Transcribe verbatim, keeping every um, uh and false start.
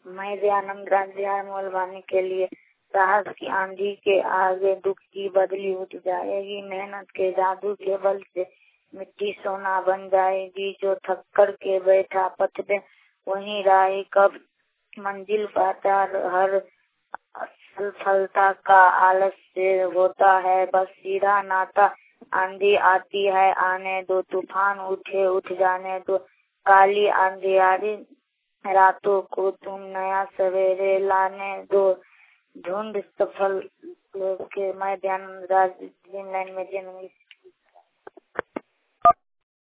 मैं दयानंद राज बिहार मोलवानी के लिए साहस की आंधी के आगे दुख की बदली उठ जाएगी। मेहनत के जादू के बल से मिट्टी सोना बन जाएगी। जो थक कर के बैठा पथ पे वहीं राह कब मंजिल पाता। हर सफलता का आलस्य होता है बस सीधा नाता। आंधी आती है आने दो, तूफान उठे उठ जाने दो। काली अंधियारी रातों को तुम नया सवेरे लाने दो। ढूंढ सफल के मैं दयानंद राज ड्रीम लाइन में जन्मी।